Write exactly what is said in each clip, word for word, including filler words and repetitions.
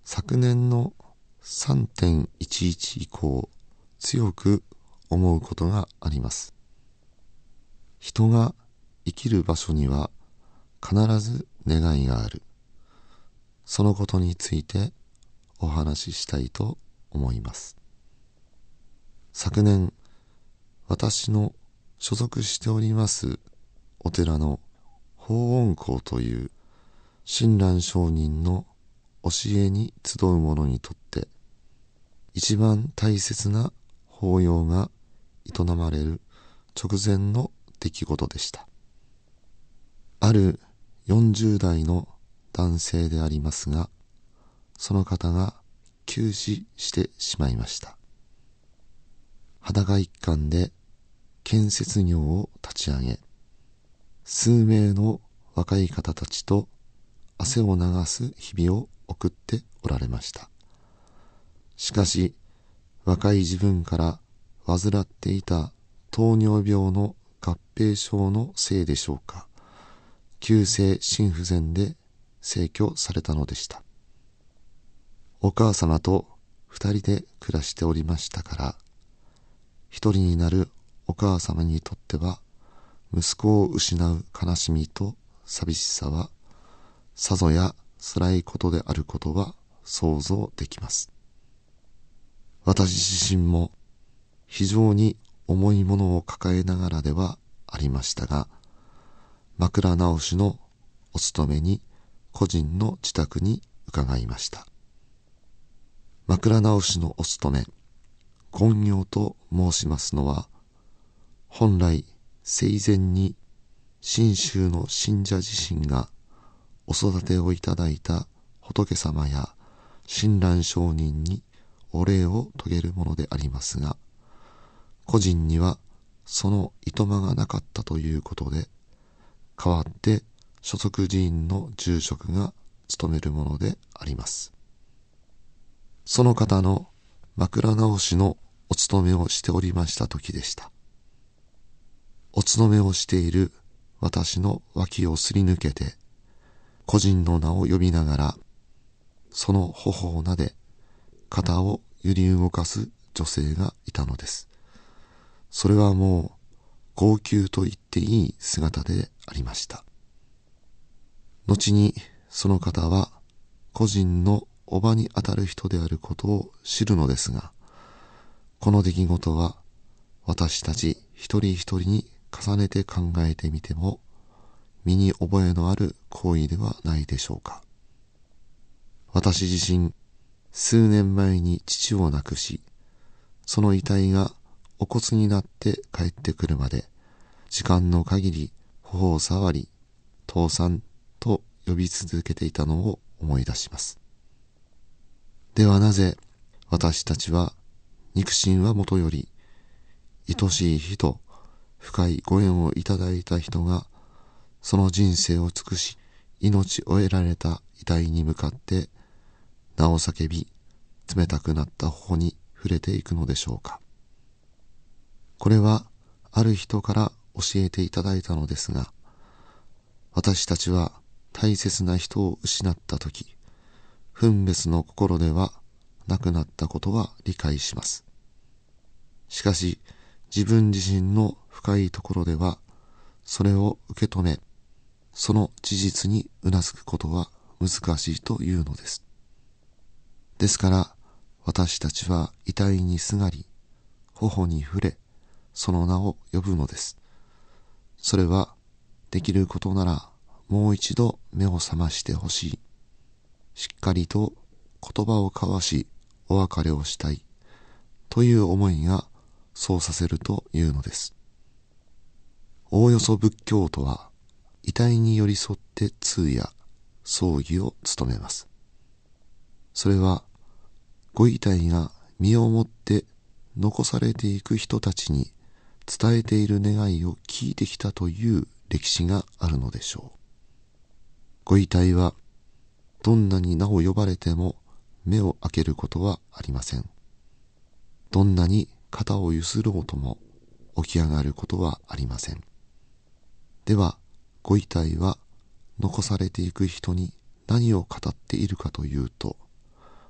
昨年の さんてんいちいち 以降、強く思うことがあります。人が生きる場所には必ず願いがある。そのことについてお話ししたいと思います。昨年、私の所属しておりますお寺の法恩講という親鸞上人の教えに集う者にとって一番大切な法要が営まれる直前の出来事でした。あるよんじゅう代の男性でありますが、その方が急死してしまいました。裸一貫で建設業を立ち上げ、数名の若い方たちと汗を流す日々を送っておられました。しかし、若い自分から患っていた糖尿病の合併症のせいでしょうか、急性心不全で逝去されたのでした。お母様と二人で暮らしておりましたから、一人になるお母様にとっては、息子を失う悲しみと寂しさは、さぞや辛いことであることは想像できます。私自身も非常に重いものを抱えながらではありましたが、枕直しのお勤めに個人の自宅に伺いました。枕直しのお勤め、勤業と申しますのは、本来生前に信州の信者自身がお育てをいただいた仏様や親鸞上人にお礼を遂げるものでありますが、個人にはそのいとまがなかったということで、代わって所属寺院の住職が務めるものであります。その方の枕直しのお勤めをしておりました時でした。お勤めをしている私の脇をすり抜けて、個人の名を呼びながら、その頬を撫で、肩を揺り動かす女性がいたのです。それはもう号泣と言っていい姿でありました。後にその方は個人の叔母にあたる人であることを知るのですが、この出来事は私たち一人一人に重ねて考えてみても身に覚えのある行為ではないでしょうか。私自身数年前に父を亡くし、その遺体がお骨になって帰ってくるまで時間の限り頬を触り、父さんと呼び続けていたのを思い出します。ではなぜ私たちは肉親はもとより愛しい人、深いご縁をいただいた人がその人生を尽くし命を得られた遺体に向かって名を叫び、冷たくなった頬に触れていくのでしょうか。これはある人から教えていただいたのですが、私たちは大切な人を失ったとき、分別の心ではなくなったことは理解します。しかし自分自身の深いところではそれを受け止め、その事実にうなずくことは難しいというのです。ですから私たちは遺体にすがり、頬に触れ、その名を呼ぶのです。それはできることならもう一度目を覚ましてほしい。しっかりと言葉を交わしお別れをしたいという思いがそうさせるというのです。おおよそ仏教とは遺体に寄り添って通夜、葬儀を務めます。それはご遺体が身をもって残されていく人たちに伝えている願いを聞いてきたという歴史があるのでしょう。ご遺体はどんなに名を呼ばれても目を開けることはありません。どんなに肩をゆすろうとも起き上がることはありません。ではご遺体は残されていく人に何を語っているかというと、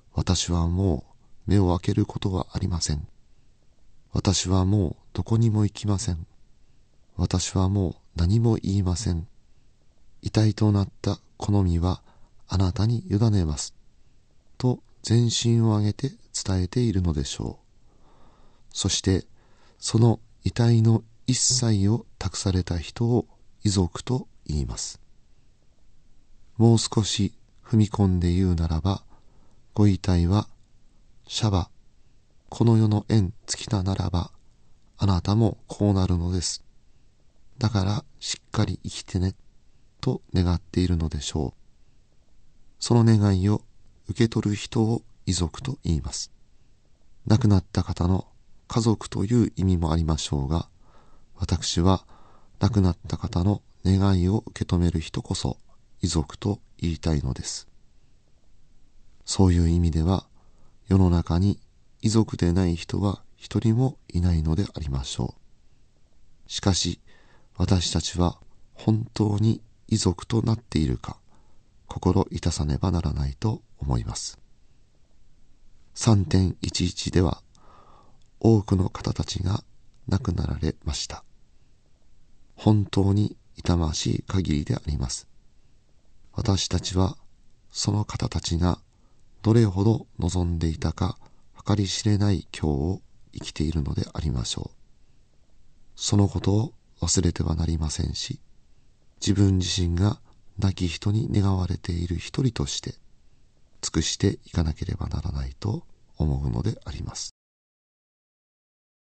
私はもう目を開けることはありません。私はもうどこにも行きません。私はもう何も言いません。遺体となったこの身はあなたに委ねます。と全身を挙げて伝えているのでしょう。そしてその遺体の一切を託された人を遺族と言います。もう少し踏み込んで言うならば、ご遺体はシャバ、この世の縁尽きたならば、あなたもこうなるのです。だからしっかり生きてね、と願っているのでしょう。その願いを受け取る人を遺族と言います。亡くなった方の家族という意味もありましょうが、私は亡くなった方の願いを受け止める人こそ遺族と言いたいのです。そういう意味では、世の中に遺族でない人は一人もいないのでありましょう。しかし、私たちは本当に遺族となっているか、心致さねばならないと思います。さんてんいちいち では、多くの方たちが亡くなられました。本当に痛ましい限りであります。私たちはその方たちがどれほど望んでいたか計り知れない今日を生きているのでありましょう。そのことを忘れてはなりませんし、自分自身が亡き人に願われている一人として尽くしていかなければならないと思うのであります。